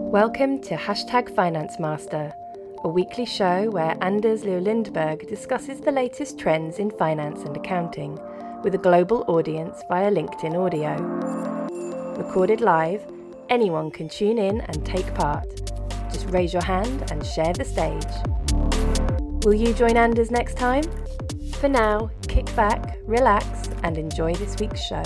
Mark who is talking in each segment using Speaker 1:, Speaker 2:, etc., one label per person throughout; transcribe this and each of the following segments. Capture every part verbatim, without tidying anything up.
Speaker 1: Welcome to Hashtag Finance Master, a weekly show where Anders Leo Lindberg discusses the latest trends in finance and accounting with a global audience via LinkedIn audio. Recorded live, anyone can tune in and take part. Just raise your hand and share the stage. Will you join Anders next time? For now, kick back, relax, and enjoy this week's show.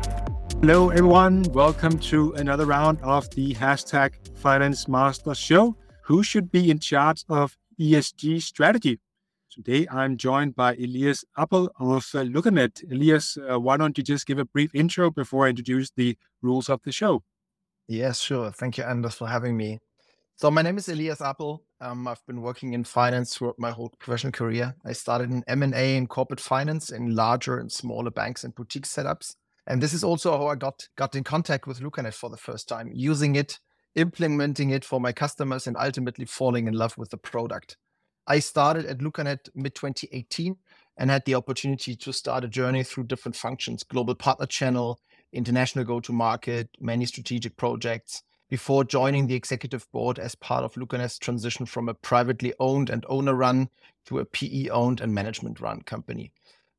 Speaker 2: Hello, everyone. Welcome to another round of the Hashtag Finance Master show. Who should be in charge of E S G strategy? Today, I'm joined by Elias Appel of uh, Lookanet. Elias, uh, why don't you just give a brief intro before I introduce the rules of the show?
Speaker 3: Yes, sure. Thank you, Anders, for having me. So my name is Elias Appel. Um, I've been working in finance throughout my whole professional career. I started in M and A and corporate finance in larger and smaller banks and boutique setups. And this is also how I got, got in contact with Lookanet for the first time, using it, implementing it for my customers, and ultimately falling in love with the product. I started at Lookanet mid twenty eighteen and had the opportunity to start a journey through different functions, global partner channel, international go-to-market, many strategic projects, before joining the executive board as part of Lookanet's transition from a privately owned and owner-run to a P E-owned and management-run company.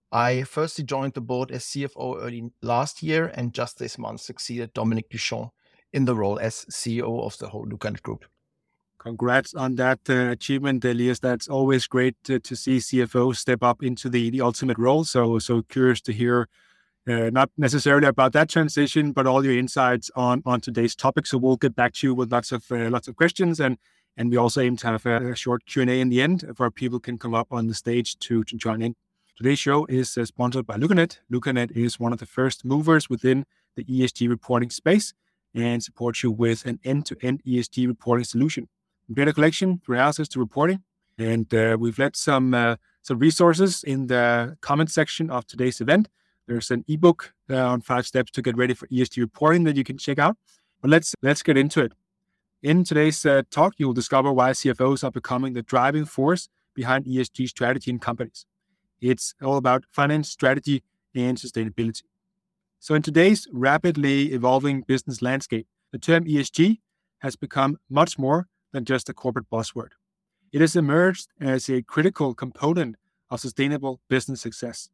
Speaker 3: I firstly joined the board as C F O early last year, and just this month succeeded Dominique Duchamp in the role as C E O of the whole Lookanet Group.
Speaker 2: Congrats on that uh, achievement, Elias. That's always great to, to see C F Os step up into the, the ultimate role. So, so curious to hear uh, not necessarily about that transition, but all your insights on, on today's topic. So we'll get back to you with lots of uh, lots of questions, and and we also aim to have a, a short Q and A in the end where people can come up on the stage to to join in. Today's show is uh, sponsored by Lookanet. Lookanet is one of the first movers within the E S G reporting space and supports you with an end-to-end E S G reporting solution. From data collection through analysis to reporting. And uh, we've left some uh, some resources in the comment section of today's event. There's an ebook uh, on five steps to get ready for E S G reporting that you can check out. But let's let's get into it. In today's uh, talk, you'll discover why C F Os are becoming the driving force behind E S G strategy in companies. It's all about finance, strategy, and sustainability. So in today's rapidly evolving business landscape, the term E S G has become much more than just a corporate buzzword. It has emerged as a critical component of sustainable business success.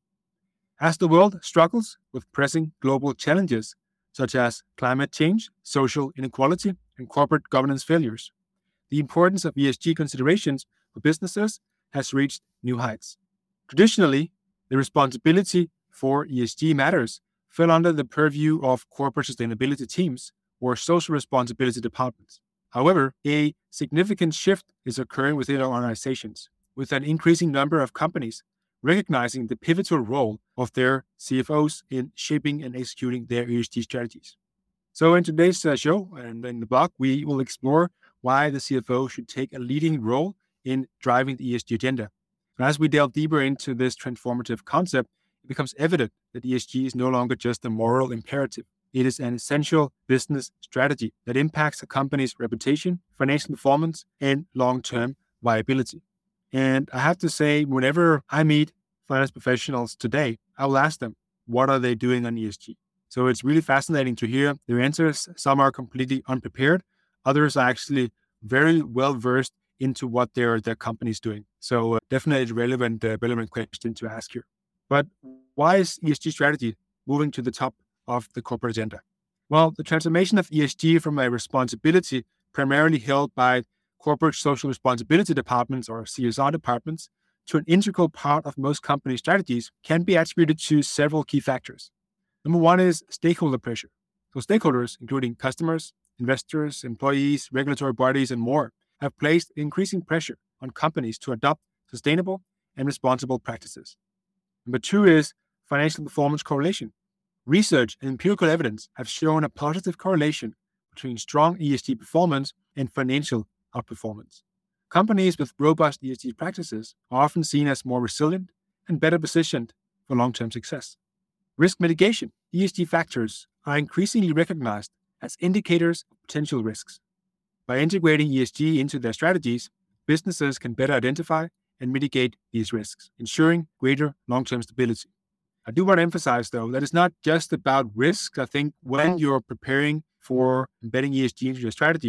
Speaker 2: As the world struggles with pressing global challenges such as climate change, social inequality, and corporate governance failures, the importance of E S G considerations for businesses has reached new heights. Traditionally, the responsibility for E S G matters fell under the purview of corporate sustainability teams or social responsibility departments. However, a significant shift is occurring within our organizations, with an increasing number of companies recognizing the pivotal role of their C F Os in shaping and executing their E S G strategies. So in today's uh, show and in the blog, we will explore why the C F O should take a leading role in driving the E S G agenda. And as we delve deeper into this transformative concept, it becomes evident that E S G is no longer just a moral imperative. It is an essential business strategy that impacts a company's reputation, financial performance, and long-term viability. And I have to say, whenever I meet finance professionals today, I will ask them, what are they doing on E S G? So it's really fascinating to hear their answers. Some are completely unprepared. Others are actually very well-versed into what their, their company is doing. So uh, definitely a relevant, uh, relevant question to ask here. But why is E S G strategy moving to the top of the corporate agenda? Well, the transformation of E S G from a responsibility primarily held by corporate social responsibility departments or C S R departments to an integral part of most company strategies can be attributed to several key factors. Number one is stakeholder pressure. So stakeholders, including customers, investors, employees, regulatory bodies, and more, have placed increasing pressure on companies to adopt sustainable and responsible practices. Number two is financial performance correlation. Research and empirical evidence have shown a positive correlation between strong E S G performance and financial outperformance. Companies with robust E S G practices are often seen as more resilient and better positioned for long-term success. Risk mitigation. E S G factors are increasingly recognized as indicators of potential risks. By integrating E S G into their strategies, businesses can better identify and mitigate these risks, ensuring greater long-term stability. I do want to emphasize, though, that it's not just about risk. I think when you're preparing for embedding E S G into your strategy,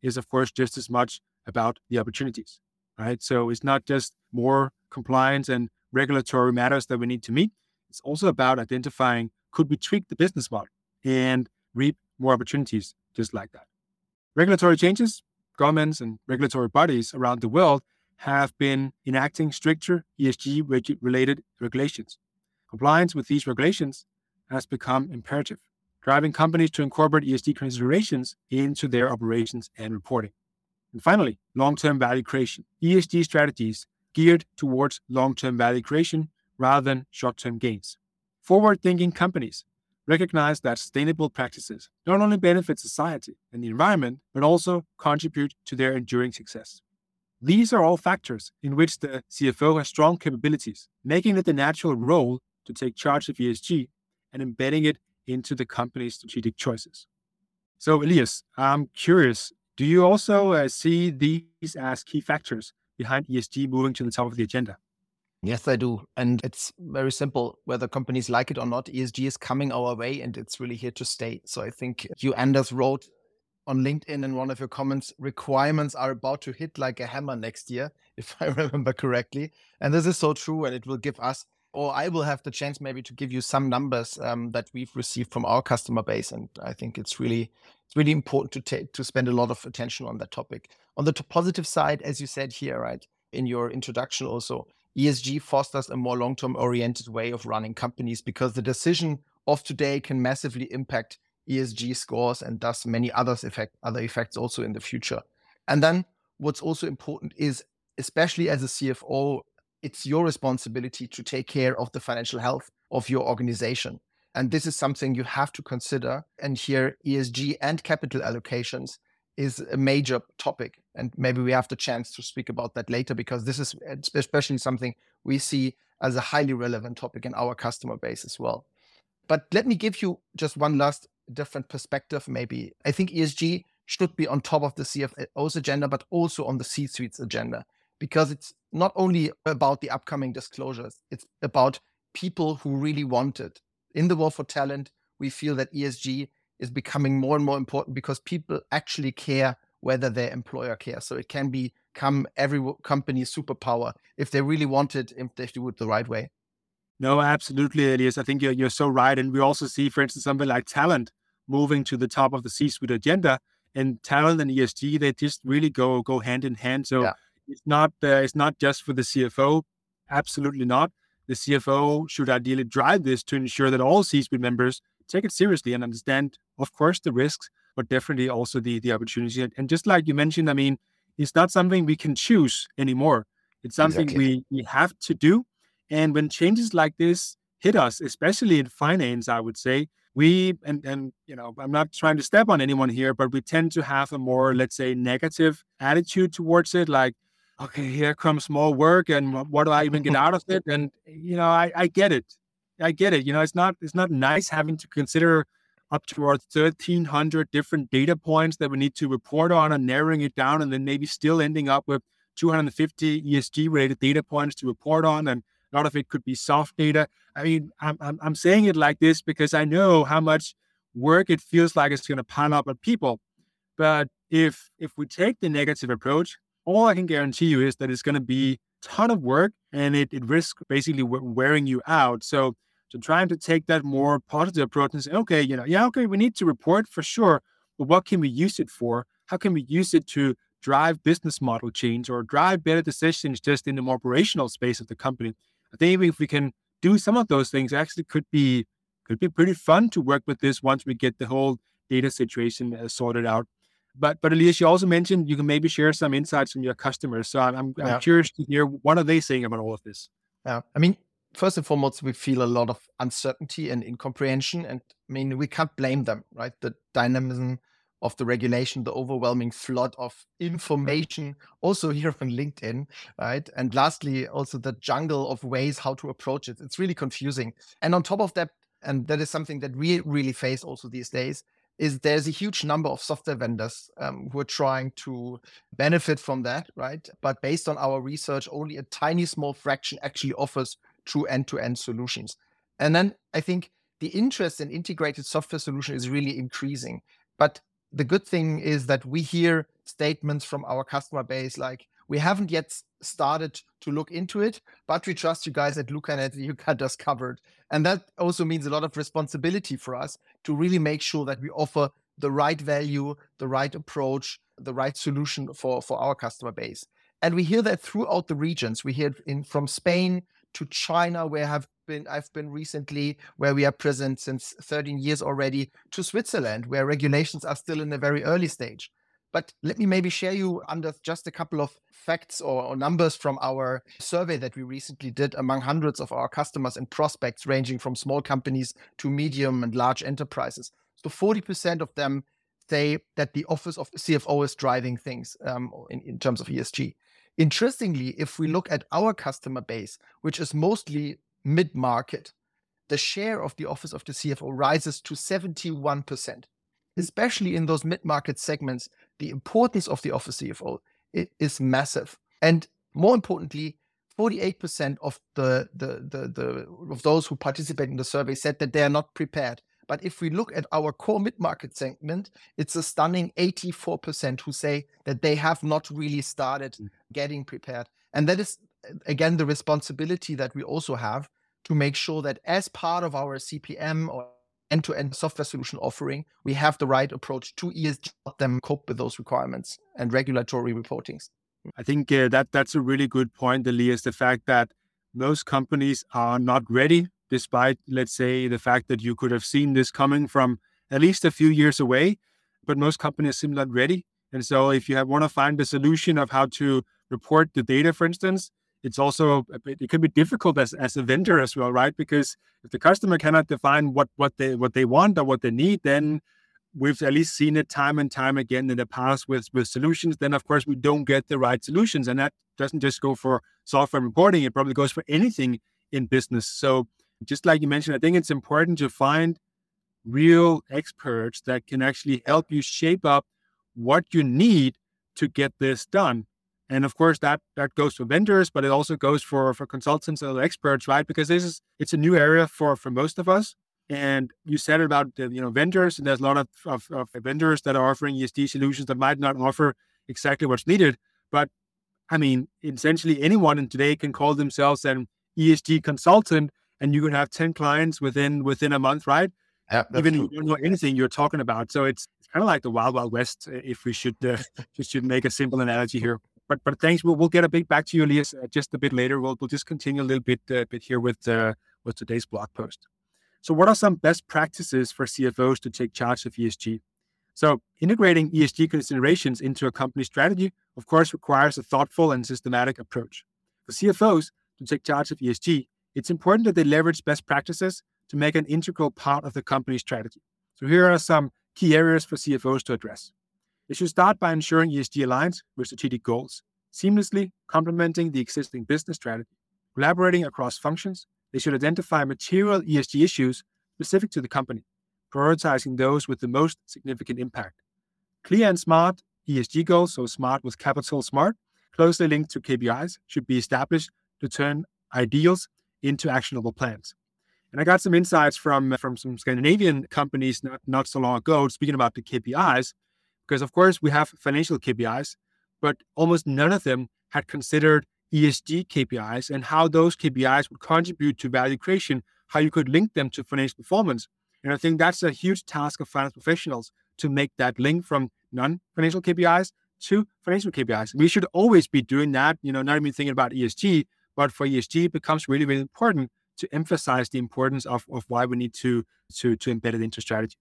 Speaker 2: is, of course, just as much about the opportunities, right? So it's not just more compliance and regulatory matters that we need to meet. It's also about identifying, could we tweak the business model and reap more opportunities just like that? Regulatory changes, governments and regulatory bodies around the world have been enacting stricter E S G-related regulations. Compliance with these regulations has become imperative, driving companies to incorporate E S G considerations into their operations and reporting. And finally, long-term value creation. E S G strategies geared towards long-term value creation rather than short-term gains. Forward-thinking companies recognize that sustainable practices not only benefit society and the environment, but also contribute to their enduring success. These are all factors in which the C F O has strong capabilities, making it the natural role to take charge of E S G and embedding it into the company's strategic choices. So, Elias, I'm curious, do you also uh, see these as key factors behind E S G moving to the top of the agenda?
Speaker 3: Yes, I do. And it's very simple. Whether companies like it or not, E S G is coming our way and it's really here to stay. So I think you, Anders, wrote on LinkedIn in one of your comments, requirements are about to hit like a hammer next year, if I remember correctly. And this is so true. And it will give us, or I will have the chance maybe to give you some numbers um, that we've received from our customer base. And I think it's really, it's really important to take, to spend a lot of attention on that topic. On the t- positive side, as you said here, right, in your introduction also, E S G fosters a more long-term oriented way of running companies because the decision of today can massively impact E S G scores and thus many others effect, other effects also in the future. And then what's also important is, especially as a C F O, it's your responsibility to take care of the financial health of your organization. And this is something you have to consider. And here, E S G and capital allocations is a major topic. And maybe we have the chance to speak about that later, because this is especially something we see as a highly relevant topic in our customer base as well. But let me give you just one last different perspective, maybe. I think E S G should be on top of the C F O's agenda, but also on the C-suite's agenda, because it's not only about the upcoming disclosures, it's about people who really want it. In the war for talent, we feel that E S G is becoming more and more important because people actually care whether their employer cares. So it can become every company's superpower if they really want it, if they do it the right way.
Speaker 2: No, absolutely, Elias. I think you're, you're so right. And we also see, for instance, something like talent moving to the top of the C-suite agenda, and talent and E S G, they just really go go hand in hand. So yeah. it's not uh, it's not just for the C F O. Absolutely not. The C F O should ideally drive this to ensure that all C-suite members take it seriously and understand, of course, the risks, but definitely also the, the opportunity. And just like you mentioned, I mean, it's not something we can choose anymore. It's something exactly. we, we have to do. And when changes like this hit us, especially in finance, I would say, we, and, and you know, I'm not trying to step on anyone here, but we tend to have a more, let's say, negative attitude towards it. Like, okay, here comes more work and what do I even get out of it? And, you know, I, I get it. I get it. You know, it's not, it's not nice having to consider up to our thirteen hundred different data points that we need to report on and narrowing it down, and then maybe still ending up with two hundred fifty E S G related data points to report on. And a lot of it could be soft data. I mean, I'm, I'm, I'm saying it like this because I know how much work it feels like it's going to pile up on people. But if, if we take the negative approach, all I can guarantee you is that it's going to be a ton of work and it, it risks basically wearing you out. So, so trying to take that more positive approach and say, okay, you know, yeah, okay, we need to report for sure, but what can we use it for? How can we use it to drive business model change or drive better decisions just in the more operational space of the company? I think if we can do some of those things, actually could be could be pretty fun to work with this once we get the whole data situation uh, sorted out. But but Elias, you also mentioned you can maybe share some insights from your customers. So I'm I'm, yeah. I'm curious to hear, what are they saying about all of this?
Speaker 3: Yeah, I mean, first and foremost, we feel a lot of uncertainty and incomprehension, and I mean, we can't blame them, right? The dynamism of the regulation, the overwhelming flood of information, also here on LinkedIn, right? And lastly, also the jungle of ways how to approach it. It's really confusing. And on top of that, and that is something that we really face also these days, is there's a huge number of software vendors um, who are trying to benefit from that, right? But based on our research, only a tiny small fraction actually offers true end-to-end solutions. And then I think the interest in integrated software solution is really increasing. But the good thing is that we hear statements from our customer base like, we haven't yet started to look into it, but we trust you guys at LucaNet, you got us covered. And that also means a lot of responsibility for us to really make sure that we offer the right value, the right approach, the right solution for, for our customer base. And we hear that throughout the regions. We hear it in, from Spain to China, where I've been, I've been recently, where we are present since thirteen years already, to Switzerland, where regulations are still in a very early stage. But let me maybe share you under just a couple of facts or, or numbers from our survey that we recently did among hundreds of our customers and prospects, ranging from small companies to medium and large enterprises. So forty percent of them say that the office of the C F O is driving things um, in, in terms of E S G. Interestingly, if we look at our customer base, which is mostly mid-market, the share of the office of the C F O rises to seventy-one percent. Especially in those mid-market segments, the importance of the office C F O is massive. And more importantly, forty-eight percent of the, the, the, the of those who participate in the survey said that they are not prepared. But if we look at our core mid-market segment, it's a stunning eighty-four percent who say that they have not really started getting prepared. And that is, again, the responsibility that we also have to make sure that as part of our C P M or end-to-end software solution offering, we have the right approach to E S G, help them cope with those requirements and regulatory reportings.
Speaker 2: I think uh, that that's a really good point, Elias, the fact that most companies are not ready, despite, let's say, the fact that you could have seen this coming from at least a few years away, but most companies seem not ready. And so if you have, want to find the solution of how to report the data, for instance, it's also, a bit, it can be difficult as, as a vendor as well, right? Because if the customer cannot define what, what they what they want or what they need, then we've at least seen it time and time again in the past with, with solutions. Then, of course, we don't get the right solutions. And that doesn't just go for software reporting. It probably goes for anything in business. So just like you mentioned, I think it's important to find real experts that can actually help you shape up what you need to get this done. And of course, that that goes for vendors, but it also goes for, for consultants and other experts, right? Because this is it's a new area for, for most of us. And you said about the, you know, vendors, and there's a lot of, of, of vendors that are offering E S G solutions that might not offer exactly what's needed. But I mean, essentially anyone today can call themselves an E S G consultant, and you can have ten clients within within a month, right?
Speaker 3: Yeah,
Speaker 2: Even
Speaker 3: true.
Speaker 2: if you don't know anything you're talking about. So it's, it's kind of like the Wild Wild West, if we should uh, just should make a simple analogy here. But but thanks. We'll we'll get a bit back to you, Elias, uh, just a bit later. We'll we'll just continue a little bit uh, bit here with uh, with today's blog post. So what are some best practices for C F Os to take charge of E S G? So integrating E S G considerations into a company strategy, of course, requires a thoughtful and systematic approach. For C F Os to take charge of E S G, it's important that they leverage best practices to make an integral part of the company strategy. So here are some key areas for C F Os to address. They should start by ensuring E S G aligns with strategic goals, seamlessly complementing the existing business strategy. Collaborating across functions, they should identify material E S G issues specific to the company, prioritizing those with the most significant impact. Clear and smart E S G goals, so smart with capital SMART, closely linked to K P Is, should be established to turn ideals into actionable plans. And I got some insights from, from some Scandinavian companies not, not so long ago, speaking about the K P Is, because of course we have financial K P Is, but almost none of them had considered E S G K P Is and how those K P Is would contribute to value creation, how you could link them to financial performance. And I think that's a huge task of finance professionals to make that link from non-financial K P Is to financial K P Is. We should always be doing that, you know, not even thinking about E S G, but for E S G, it becomes really, really important to emphasize the importance of, of why we need to, to, to embed it into strategy.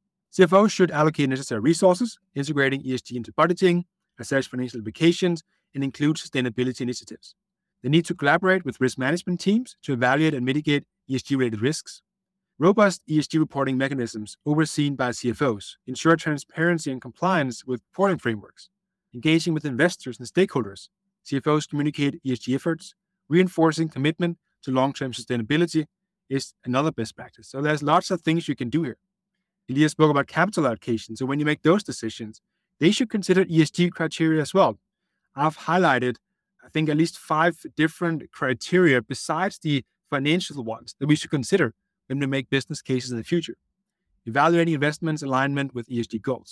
Speaker 2: C F Os should allocate necessary resources, integrating E S G into budgeting, assess financial implications, and include sustainability initiatives. They need to collaborate with risk management teams to evaluate and mitigate E S G-related risks. Robust E S G reporting mechanisms overseen by C F Os ensure transparency and compliance with reporting frameworks. Engaging with investors and stakeholders, C F Os communicate E S G efforts, reinforcing commitment to long-term sustainability is another best practice. So there's lots of things you can do here. Elias spoke about capital allocation. So when you make those decisions, they should consider E S G criteria as well. I've highlighted, I think, at least five different criteria besides the financial ones that we should consider when we make business cases in the future. Evaluating investments alignment with E S G goals.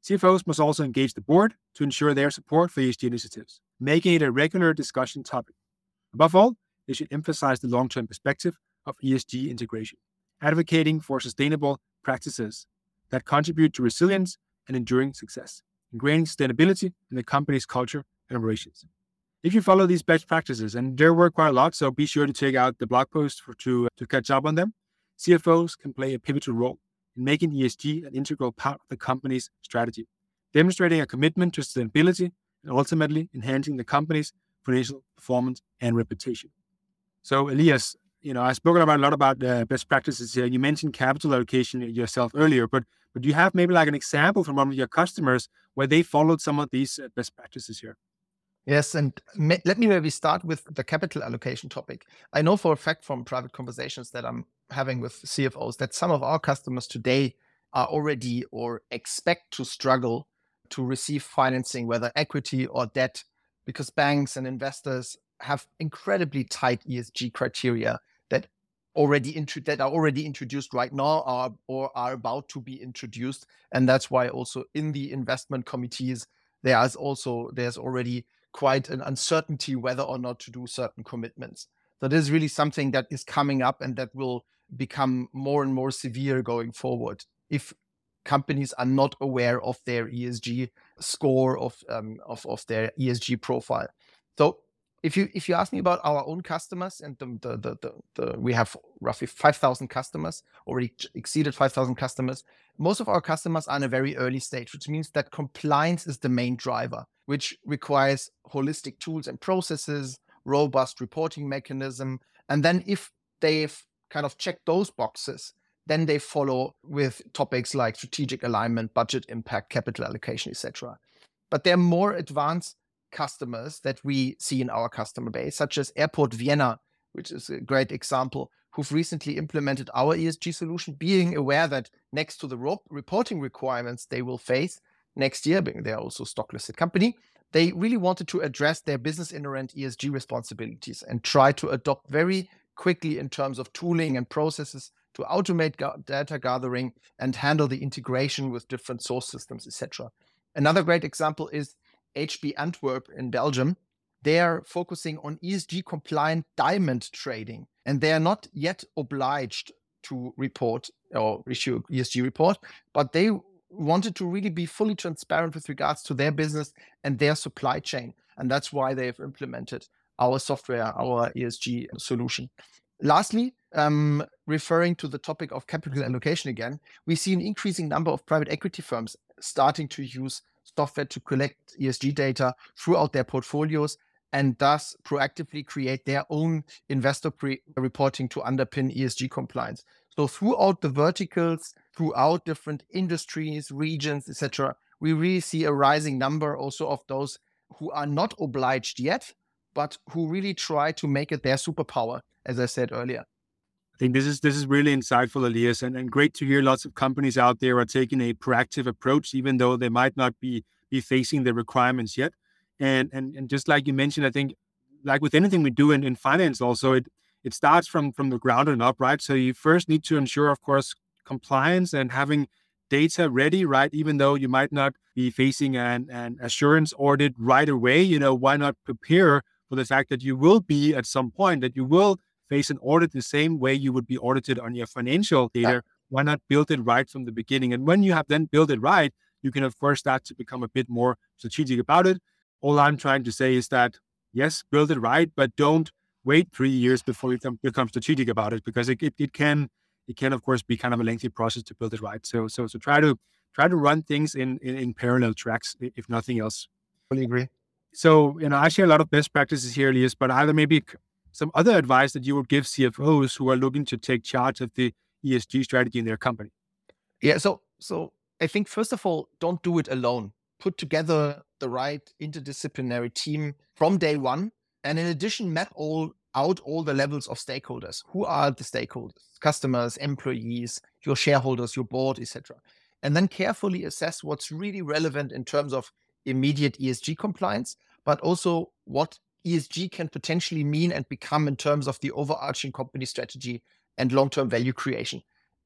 Speaker 2: C F Os must also engage the board to ensure their support for E S G initiatives, making it a regular discussion topic. Above all, they should emphasize the long-term perspective of E S G integration, advocating for sustainable practices that contribute to resilience and enduring success, ingraining sustainability in the company's culture and operations. If you follow these best practices, and there were quite a lot, so be sure to check out the blog post for, to, to catch up on them, C F Os can play a pivotal role in making E S G an integral part of the company's strategy, demonstrating a commitment to sustainability and ultimately enhancing the company's financial performance and reputation. So, Elias, you know, I've spoken about a lot about uh, best practices here. You mentioned capital allocation yourself earlier, but but do you have maybe like an example from one of your customers where they followed some of these uh, best practices here?
Speaker 3: Yes, and ma- let me maybe start with the capital allocation topic. I know for a fact from private conversations that I'm having with C F Os that some of our customers today are already or expect to struggle to receive financing, whether equity or debt, because banks and investors have incredibly tight E S G criteria that already intro- that are already introduced right now are, or are about to be introduced. And that's why also in the investment committees, there's also there's already quite an uncertainty whether or not to do certain commitments. So this is really something that is coming up and that will become more and more severe going forward if companies are not aware of their E S G score, of um, of, of their E S G profile. So if you if you ask me about our own customers, and the the the, the, the we have roughly five thousand customers, already exceeded five thousand customers. Most of our customers are in a very early stage, which means that compliance is the main driver, which requires holistic tools and processes, robust reporting mechanism. And then if they've kind of checked those boxes, then they follow with topics like strategic alignment, budget impact, capital allocation, et cetera. But there are more advanced customers that we see in our customer base, such as Airport Vienna, which is a great example, who've recently implemented our E S G solution, being aware that next to the ro- reporting requirements they will face next year, being they're also stock listed company, they really wanted to address their business inherent E S G responsibilities and try to adopt very quickly in terms of tooling and processes to automate ga- data gathering and handle the integration with different source systems, et cetera. Another great example is H B Antwerp in Belgium. They are focusing on E S G compliant diamond trading, and they are not yet obliged to report or issue an E S G report, but they wanted to really be fully transparent with regards to their business and their supply chain. And that's why they have implemented our software, our E S G solution. Lastly, um, referring to the topic of capital allocation again, we see an increasing number of private equity firms starting to use software to collect E S G data throughout their portfolios and thus proactively create their own investor pre- reporting to underpin E S G compliance. So throughout the verticals, throughout different industries, regions, et cetera, we really see a rising number also of those who are not obliged yet, but who really try to make it their superpower, as I said earlier.
Speaker 2: I think this is this is really insightful, Elias, and, and great to hear lots of companies out there are taking a proactive approach, even though they might not be be facing the requirements yet. And and and just like you mentioned, I think like with anything we do in, in finance also, it it starts from from the ground and up, right? So you first need to ensure, of course, compliance and having data ready, right? Even though you might not be facing an, an assurance audit right away, you know, why not prepare for the fact that you will be at some point, that you will face an audit the same way you would be audited on your financial data. Yeah. Why not build it right from the beginning? And when you have then built it right, you can, of course, start to become a bit more strategic about it. All I'm trying to say is that, yes, build it right, but don't wait three years before you come, become strategic about it, because it, it, it can, it can, of course, be kind of a lengthy process to build it right. So, so, so try to try to run things in, in, in parallel tracks, if nothing else.
Speaker 3: Fully agree.
Speaker 2: So, you know, I share a lot of best practices here, Elias, but either maybe some other advice that you would give C F Os who are looking to take charge of the E S G strategy in their company?
Speaker 3: Yeah, so so I think first of all, don't do it alone. Put together the right interdisciplinary team from day one, and in addition, map all out all the levels of stakeholders. Who are the stakeholders? Customers, employees, your shareholders, your board, et cetera. And then carefully assess what's really relevant in terms of immediate E S G compliance, but also what E S G can potentially mean and become in terms of the overarching company strategy and long-term value creation.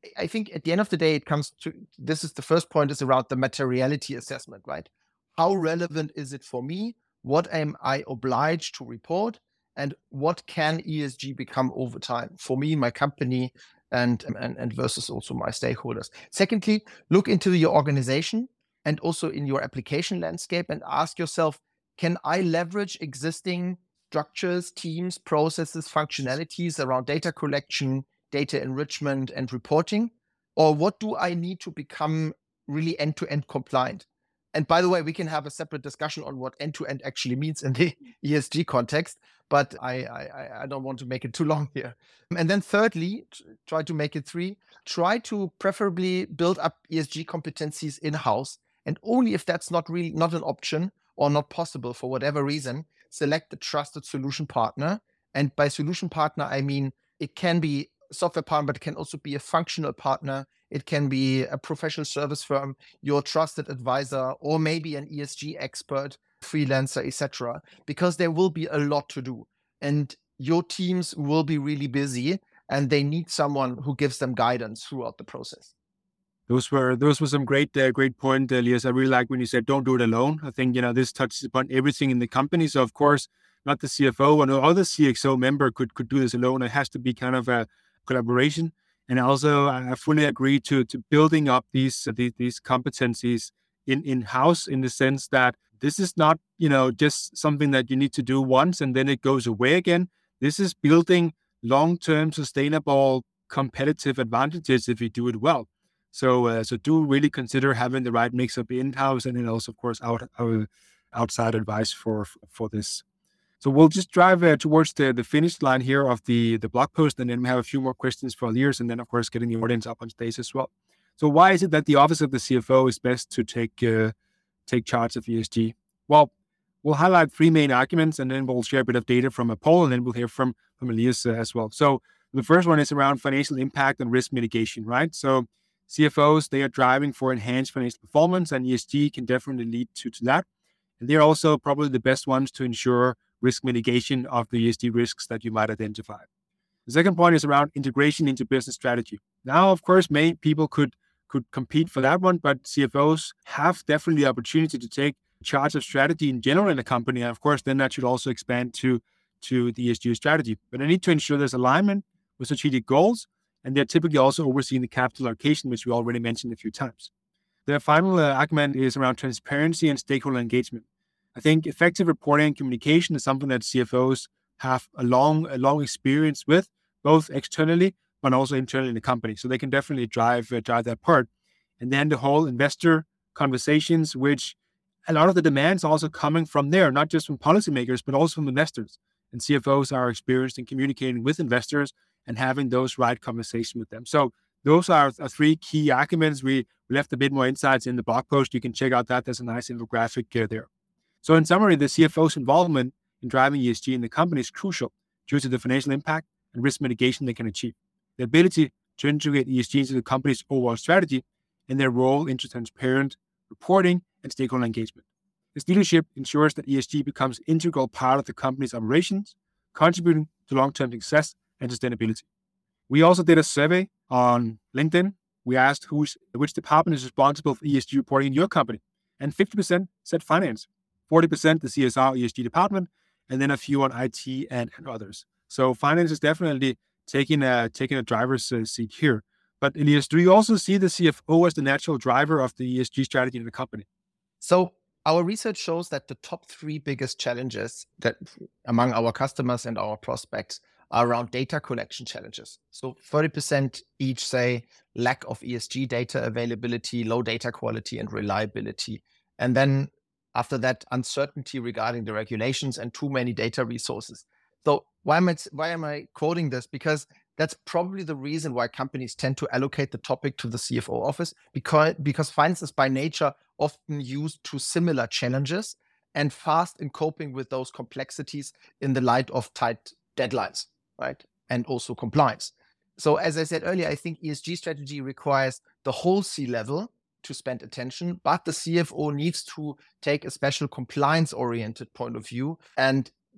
Speaker 3: I think at the end of the day, it comes to, this is the first point, is around the materiality assessment, right? How relevant is it for me? What am I obliged to report? And what can E S G become over time for me, my company, and, and, and versus also my stakeholders? Secondly, look into your organization and also in your application landscape and ask yourself, can I leverage existing structures, teams, processes, functionalities around data collection, data enrichment, and reporting? Or what do I need to become really end-to-end compliant? And by the way, we can have a separate discussion on what end-to-end actually means in the E S G context, but I, I, I don't want to make it too long here. And then thirdly, try to make it three, try to preferably build up E S G competencies in-house. And only if that's not really not an option or not possible for whatever reason, select the trusted solution partner. And by solution partner, I mean, it can be a software partner, but it can also be a functional partner. It can be a professional service firm, your trusted advisor, or maybe an E S G expert, freelancer, et cetera, because there will be a lot to do. And your teams will be really busy and they need someone who gives them guidance throughout the process.
Speaker 2: Those were those were some great uh, great point, Elias. I really like when you said don't do it alone. I think you know this touches upon everything in the company. So of course, not the C F O or no other C X O member could could do this alone. It has to be kind of a collaboration. And also, I fully agree to to building up these uh, these, these competencies in in house, in the sense that this is not you know just something that you need to do once and then it goes away again. This is building long-term, sustainable, competitive advantages if you do it well. So, uh, so do really consider having the right mix of in-house and then also, of course, out, out outside advice for for this. So we'll just drive uh, towards the, the finish line here of the, the blog post, and then we have a few more questions for Elias, and then, of course, getting the audience up on stage as well. So why is it that the office of the C F O is best to take uh, take charge of E S G? Well, we'll highlight three main arguments, and then we'll share a bit of data from a poll, and then we'll hear from, from Elias uh, as well. So the first one is around financial impact and risk mitigation, right? So C F Os, they are driving for enhanced financial performance, and E S G can definitely lead to, to that. And they're also probably the best ones to ensure risk mitigation of the E S G risks that you might identify. The second point is around integration into business strategy. Now, of course, many people could, could compete for that one, but C F Os have definitely the opportunity to take charge of strategy in general in a company. And of course, then that should also expand to, to the E S G strategy. But I need to ensure there's alignment with strategic goals, and they're typically also overseeing the capital allocation, which we already mentioned a few times. The final uh, argument is around transparency and stakeholder engagement. I think effective reporting and communication is something that C F Os have a long, a long experience with, both externally but also internally in the company. So they can definitely drive uh, drive that part. And then the whole investor conversations, which a lot of the demands are also coming from there, not just from policymakers, but also from investors. And C F Os are experienced in communicating with investors and having those right conversations with them. So those are, are three key arguments. We, we left a bit more insights in the blog post. You can check out that. There's a nice infographic uh, there. So in summary, the C F O's involvement in driving E S G in the company is crucial due to the financial impact and risk mitigation they can achieve, the ability to integrate E S G into the company's overall strategy, and their role into transparent reporting and stakeholder engagement. This leadership ensures that E S G becomes an integral part of the company's operations, contributing to long-term success and sustainability. We also did a survey on LinkedIn. We asked who's, which department is responsible for E S G reporting in your company, and fifty percent said finance, forty percent the C S R E S G department, and then a few on I T and, and others. So finance is definitely taking a, taking a driver's uh, seat here. But Elias, do you also see the C F O as the natural driver of the E S G strategy in the company?
Speaker 3: So our research shows that the top three biggest challenges that among our customers and our prospects are around data collection challenges. So thirty percent each say lack of E S G data availability, low data quality and reliability. And then after that, uncertainty regarding the regulations and too many data resources. So why am I, why am I quoting this? Because that's probably the reason why companies tend to allocate the topic to the C F O office, because, because finance is by nature often used to similar challenges and fast in coping with those complexities in the light of tight deadlines, right? And also compliance. So as I said earlier, I think E S G strategy requires the whole C-level to spend attention, but the C F O needs to take a special compliance-oriented point of view and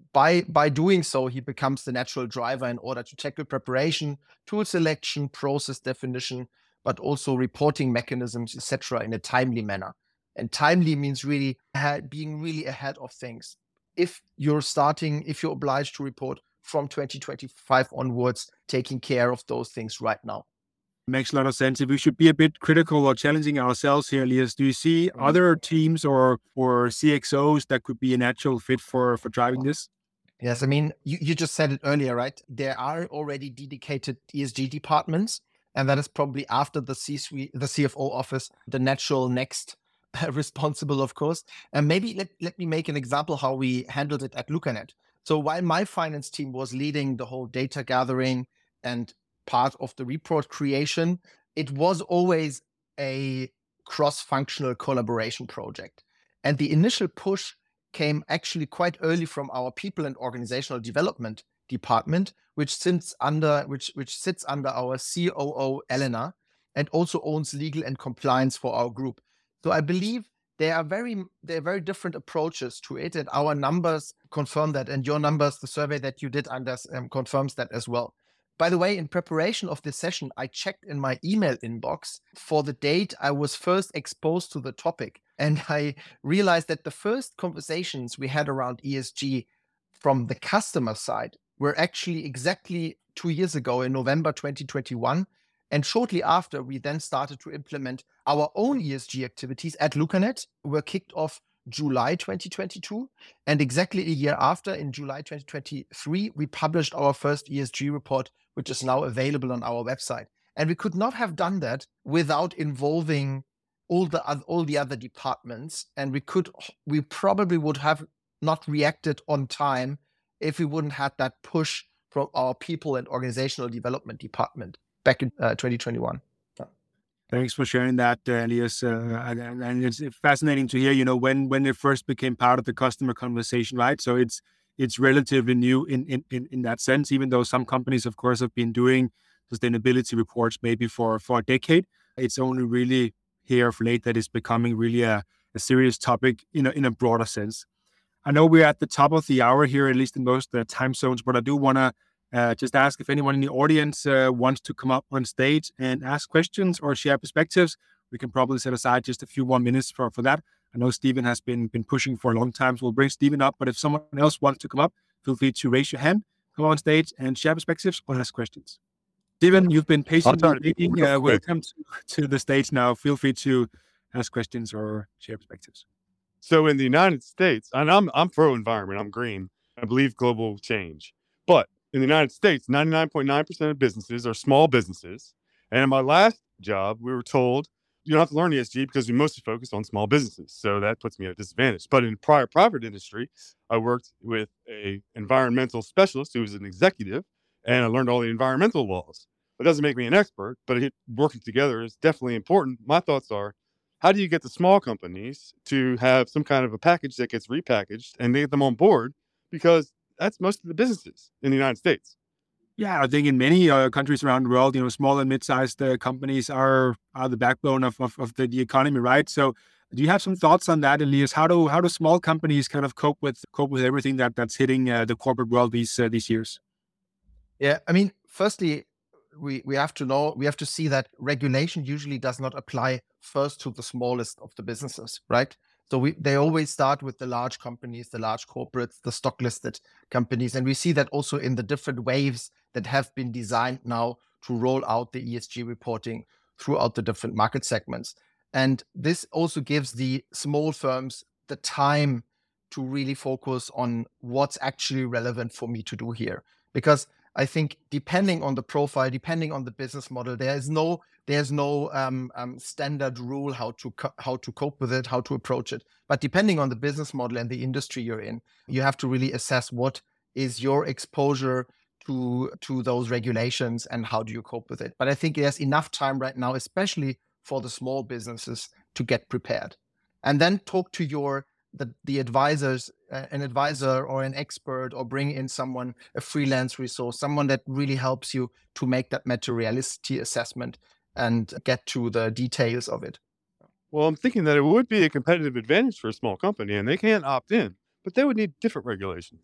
Speaker 3: by by doing so, he becomes the natural driver in order to tackle preparation, tool selection, process definition, but also reporting mechanisms, et cetera, in a timely manner. And timely means really ha- being really ahead of things. If you're starting, if you're obliged to report from twenty twenty-five onwards, taking care of those things right now.
Speaker 2: Makes a lot of sense. If we should be a bit critical or challenging ourselves here, Elias, do you see other teams or or C X Os that could be a natural fit for for driving this?
Speaker 3: Yes, I mean, you, you just said it earlier, right? There are already dedicated E S G departments, and that is probably after the C-suite, the C F O office, the natural next responsible, of course. And maybe let, let me make an example how we handled it at Lucanet. So while my finance team was leading the whole data gathering and part of the report creation, it was always a cross-functional collaboration project. And the initial push came actually quite early from our people and organizational development department, which sits under which which sits under our C O O Elena, and also owns legal and compliance for our group. So I believe there are very there are very different approaches to it, and our numbers confirm that, and your numbers, the survey that you did, Anders, um, confirms that as well. By the way, in preparation of this session, I checked in my email inbox for the date I was first exposed to the topic. And I realized that the first conversations we had around E S G from the customer side were actually exactly two years ago in November twenty twenty-one. And shortly after, we then started to implement our own E S G activities at Lucanet. Were kicked off July twenty twenty-two. And exactly a year after, in July twenty twenty-three, we published our first E S G report, which is now available on our website. And we could not have done that without involving all the all the other departments. And we could we probably would have not reacted on time if we wouldn't have that push from our people and organizational development department back in uh, twenty twenty-one.
Speaker 2: Thanks for sharing that, uh, Elias. Uh, and, and it's fascinating to hear, you know, when when it first became part of the customer conversation, right? So it's it's relatively new in, in, in, in that sense, even though some companies, of course, have been doing sustainability reports maybe for, for a decade. It's only really here of late that is becoming really a, a serious topic in a, in a broader sense. I know we're at the top of the hour here, at least in most uh, time zones, but I do want to uh, just ask if anyone in the audience uh, wants to come up on stage and ask questions or share perspectives. We can probably set aside just a few more minutes for, for that. I know Stephen has been been pushing for a long time, so we'll bring Stephen up. But if someone else wants to come up, feel free to raise your hand, come on stage and share perspectives or ask questions. Stephen, you've been patiently waiting. Uh, welcome to, to the stage now. Feel free to ask questions or share perspectives.
Speaker 4: So in the United States, and I'm I'm pro environment, I'm green, I believe global change. But in the United States, ninety-nine point nine percent of businesses are small businesses. And in my last job, we were told you don't have to learn E S G because we mostly focused on small businesses. So that puts me at a disadvantage. But in prior private industry, I worked with a environmental specialist who was an executive, and I learned all the environmental laws. It doesn't make me an expert, but it, working together is definitely important. My thoughts are, how do you get the small companies to have some kind of a package that gets repackaged and they get them on board? Because that's most of the businesses in the United States.
Speaker 2: Yeah, I think in many uh, countries around the world, you know, small and mid-sized uh, companies are are the backbone of, of, of the, the economy, right? So do you have some thoughts on that, Elias? How do how do small companies kind of cope with cope with everything that that's hitting uh, the corporate world these uh, these years?
Speaker 3: Yeah, I mean, firstly, we we have to know we have to see that regulation usually does not apply first to the smallest of the businesses, right? So we they always start with the large companies, the large corporates, the stock listed companies, and we see that also in the different waves that have been designed now to roll out the E S G reporting throughout the different market segments. And this also gives the small firms the time to really focus on what's actually relevant for me to do here, because I think depending on the profile, depending on the business model, there is no there's no um, um, standard rule how to co- how to cope with it, how to approach it. But depending on the business model and the industry you're in, you have to really assess what is your exposure to to those regulations and how do you cope with it. But I think there's enough time right now, especially for the small businesses, to get prepared, and then talk to your the the advisors, uh, an advisor or an expert, or bring in someone, a freelance resource, someone that really helps you to make that materiality assessment and get to the details of it.
Speaker 4: Well, I'm thinking that it would be a competitive advantage for a small company, and they can't opt in, but they would need different regulations.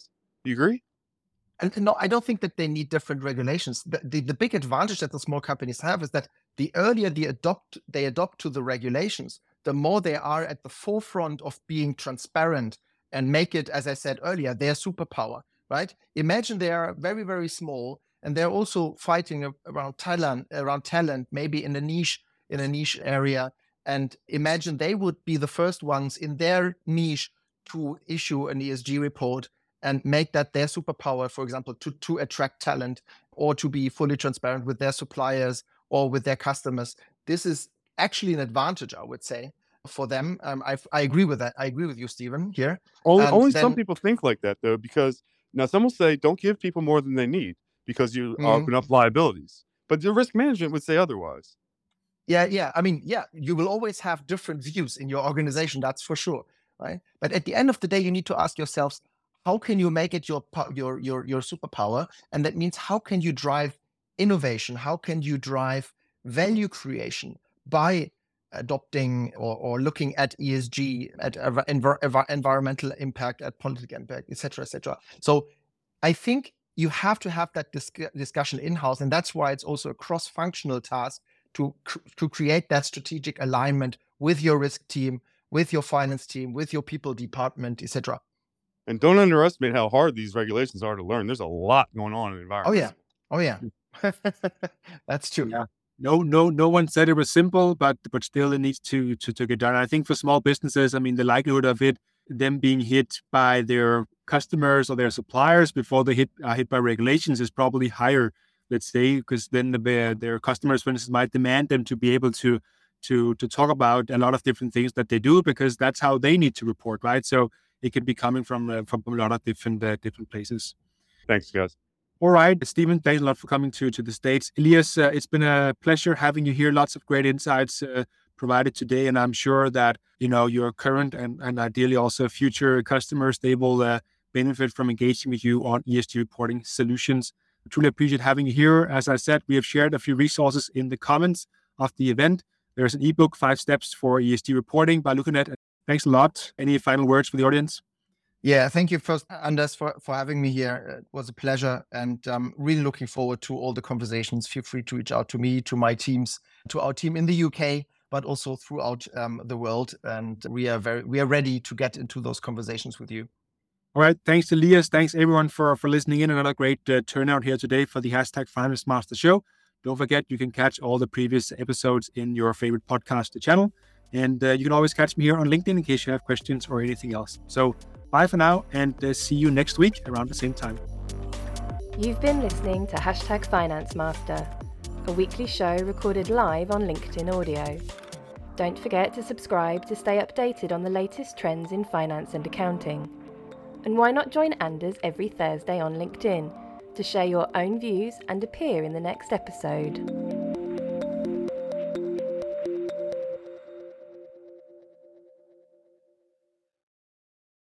Speaker 4: You agree?
Speaker 3: And no, I don't think that they need different regulations. The, the, the big advantage that the small companies have is that the earlier they adopt, they adopt to the regulations, the more they are at the forefront of being transparent and make it, as I said earlier, their superpower, right? Imagine they are very, very small and they're also fighting around talent, around talent, maybe in a niche, in a niche area. And imagine they would be the first ones in their niche to issue an E S G report and make that their superpower, for example, to, to attract talent or to be fully transparent with their suppliers or with their customers. This is actually an advantage, I would say, for them. Um, I, I agree with that. I agree with you, Stephen, here.
Speaker 4: Only,
Speaker 3: And
Speaker 4: only
Speaker 3: then-
Speaker 4: some people think like that, though, because now some will say, don't give people more than they need because you
Speaker 3: Mhm.
Speaker 4: open up liabilities. But the risk management would say otherwise.
Speaker 3: Yeah, yeah. I mean, yeah, you will always have different views in your organization, that's for sure, right? But at the end of the day, you need to ask yourselves, how can you make it your po- your your your superpower? And that means how can you drive innovation? How can you drive value creation by adopting or, or looking at E S G, at env- env- environmental impact, at political impact, et cetera, et cetera. So I think you have to have that dis- discussion in-house, and that's why it's also a cross-functional task to cr- to create that strategic alignment with your risk team, with your finance team, with your people department, et cetera.
Speaker 4: And don't underestimate how hard these regulations are to learn. There's a lot going on in the
Speaker 3: Oh
Speaker 4: environment.
Speaker 3: yeah, oh yeah, that's true.
Speaker 2: Yeah. No, no, no one said it was simple, but but still it needs to to to get done. I think for small businesses, I mean, the likelihood of it them being hit by their customers or their suppliers before they hit are hit by regulations is probably higher. Let's say, because then the, their customers, for instance, might demand them to be able to to to talk about a lot of different things that they do because that's how they need to report, right? So it could be coming from uh, from a lot of different uh, different places.
Speaker 4: Thanks, guys.
Speaker 2: All right, Stephen, thanks a lot for coming to, to the States. Elias, uh, it's been a pleasure having you here. Lots of great insights uh, provided today. And I'm sure that, you know, your current and, and ideally also future customers, they will uh, benefit from engaging with you on E S G reporting solutions. I truly appreciate having you here. As I said, we have shared a few resources in the comments of the event. There's an ebook, Five Steps for E S G Reporting by Lucanet. Thanks a lot. Any final words for the audience?
Speaker 3: Yeah, thank you first, Anders, for, for having me here. It was a pleasure, and um, really looking forward to all the conversations. Feel free to reach out to me, to my teams, to our team in the U K, but also throughout um, the world. And we are very we are ready to get into those conversations with you.
Speaker 2: All right, thanks Elias. Thanks everyone for for listening in. Another great uh, turnout here today for the hashtag Finance Master Show. Don't forget, you can catch all the previous episodes in your favorite podcast channel. And uh, you can always catch me here on LinkedIn in case you have questions or anything else. So bye for now, and uh, see you next week around the same time.
Speaker 1: You've been listening to Hashtag Finance Master, a weekly show recorded live on LinkedIn Audio. Don't forget to subscribe to stay updated on the latest trends in finance and accounting. And why not join Anders every Thursday on LinkedIn to share your own views and appear in the next episode?